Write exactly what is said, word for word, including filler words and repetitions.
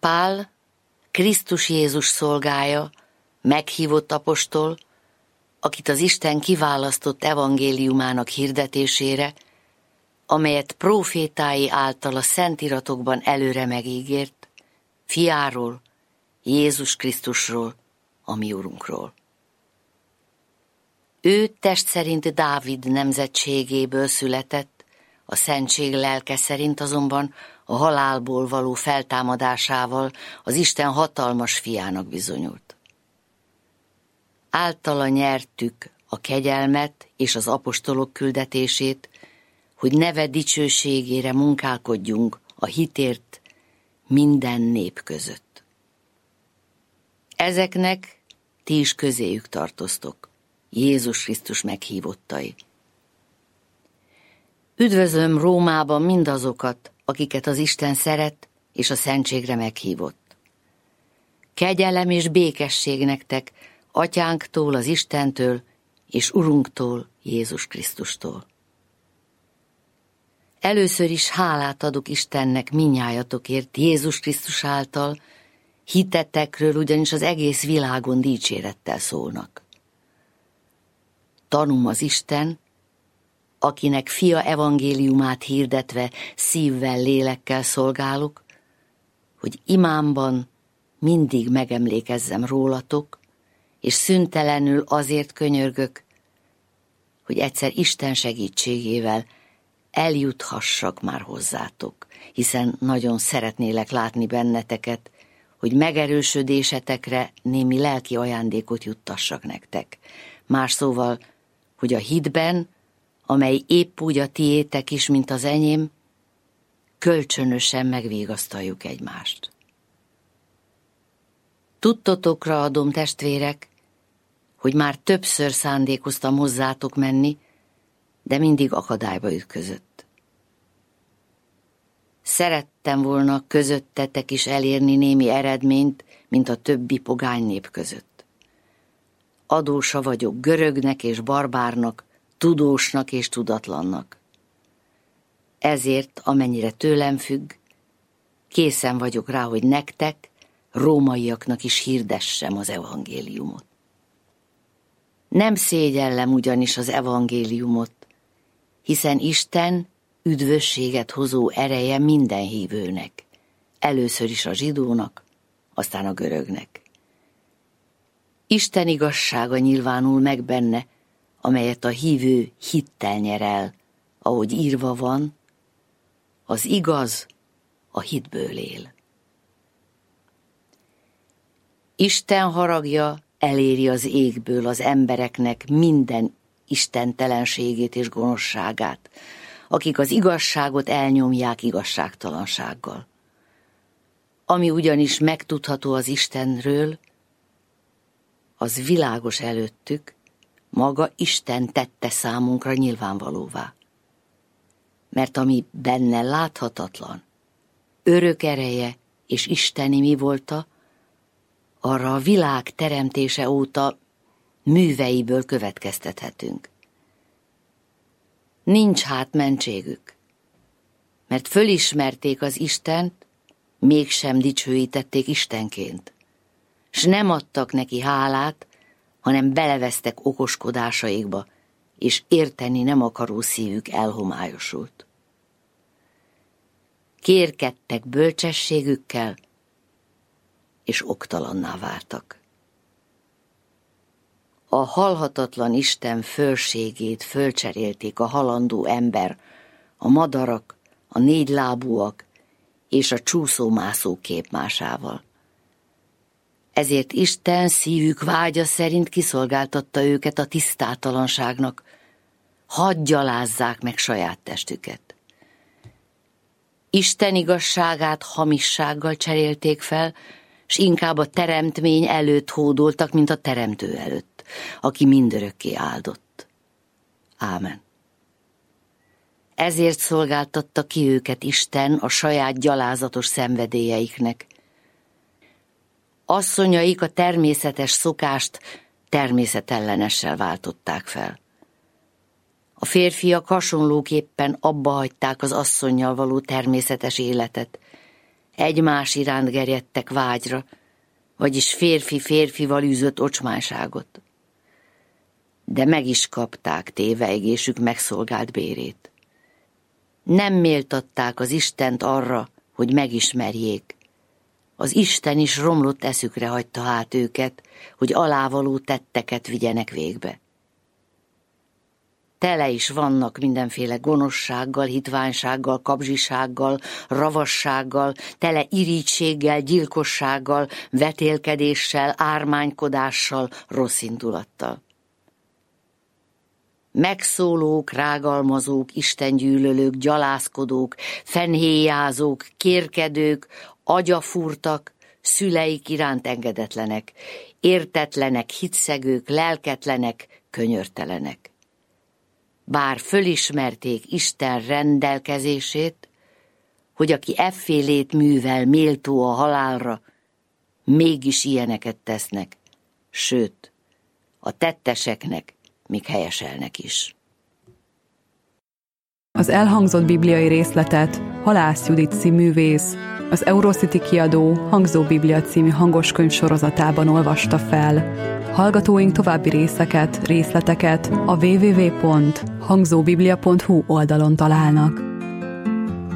Pál, Krisztus Jézus szolgája, meghívott apostol, akit az Isten kiválasztott evangéliumának hirdetésére, amelyet prófétái által a Szentíratokban előre megígért, fiáról, Jézus Krisztusról, a mi Urunkról. Ő test szerint Dávid nemzetségéből született, a szentség lelke szerint azonban a halálból való feltámadásával az Isten hatalmas fiának bizonyult. Általa nyertük a kegyelmet és az apostolok küldetését, hogy neve dicsőségére munkálkodjunk a hitért minden nép között. Ezeknek ti is közéjük tartoztok, Jézus Krisztus meghívottai. Üdvözlöm Rómában mindazokat, akiket az Isten szeret és a szentségre meghívott. Kegyelem és békesség nektek Atyánktól, az Istentől és Urunktól, Jézus Krisztustól. Először is hálát adok Istennek minnyájatokért Jézus Krisztus által, hitetekről ugyanis az egész világon dicsérettel szólnak. Tanúm az Isten, akinek fia evangéliumát hirdetve szívvel, lélekkel szolgálok, hogy imámban mindig megemlékezzem rólatok, és szüntelenül azért könyörgök, hogy egyszer Isten segítségével eljuthassak már hozzátok, hiszen nagyon szeretnélek látni benneteket, hogy megerősödésetekre némi lelki ajándékot juttassak nektek. Más szóval, hogy a hitben, amely épp úgy a tiétek is, mint az enyém, kölcsönösen megvigasztaljuk egymást. Tudtotokra adom, testvérek, hogy már többször szándékoztam hozzátok menni, de mindig akadályba ütközött. Szerettem volna közöttetek is elérni némi eredményt, mint a többi pogány nép között. Adósa vagyok görögnek és barbárnak, tudósnak és tudatlannak. Ezért, amennyire tőlem függ, készen vagyok rá, hogy nektek, rómaiaknak is hirdessem az evangéliumot. Nem szégyellem ugyanis az evangéliumot, hiszen Isten üdvösséget hozó ereje minden hívőnek, először is a zsidónak, aztán a görögnek. Isten igazsága nyilvánul meg benne, amelyet a hívő hittel nyer el, ahogy írva van, az igaz a hitből él. Isten haragja eléri az égből az embereknek minden istentelenségét és gonoszságát, akik az igazságot elnyomják igazságtalansággal. Ami ugyanis megtudható az Istenről, az világos előttük, maga Isten tette számunkra nyilvánvalóvá. Mert ami benne láthatatlan, örök ereje és isteni mi volta, arra a világ teremtése óta műveiből következtethetünk. Nincs hát mentségük, mert fölismerték az Istent, mégsem dicsőítették Istenként, s nem adtak neki hálát, hanem belevesztek okoskodásaikba, és érteni nem akaró szívük elhomályosult. Kérkedtek bölcsességükkel, és oktalanná váltak. A halhatatlan Isten fölségét fölcserélték a halandó ember, a madarak, a négylábúak és a csúszómászó képmásával. Ezért Isten szívük vágya szerint kiszolgáltatta őket a tisztátalanságnak, hadd gyalázzák meg saját testüket. Isten igazságát hamissággal cserélték fel, s inkább a teremtmény előtt hódoltak, mint a teremtő előtt, aki mindörökké áldott. Ámen. Ezért szolgáltatta ki őket Isten a saját gyalázatos szenvedélyeiknek. Asszonyaik a természetes szokást természetellenessel váltották fel. A férfiak hasonlóképpen abbahagyták az asszonnyal való természetes életet, egymás iránt gerjedtek vágyra, vagyis férfi férfival űzött ocsmánságot. De meg is kapták téveegésük megszolgált bérét. Nem méltatták az Istent arra, hogy megismerjék. Az Isten is romlott eszükre hagyta hát őket, hogy alávaló tetteket vigyenek végbe. Tele is vannak mindenféle gonoszsággal, hitványsággal, kapzsisággal, ravassággal, tele irítséggel, gyilkossággal, vetélkedéssel, ármánykodással, rosszindulattal. Megszólók, rágalmazók, istengyűlölők, gyalászkodók, fenhéjázók, kérkedők, agyafúrtak, szüleik iránt engedetlenek, értetlenek, hitszegők, lelketlenek, könyörtelenek. Bár fölismerték Isten rendelkezését, hogy aki effélét művel méltó a halálra, mégis ilyeneket tesznek, sőt, a tetteseknek még helyeselnek is. Az elhangzott bibliai részletet Halász Judit cíművész, az Eurocity kiadó Hangzó Biblia című hangoskönyv sorozatában olvasta fel. Hallgatóink további részeket, részleteket a double-u double-u double-u pont hangzóbiblia pont hu oldalon találnak.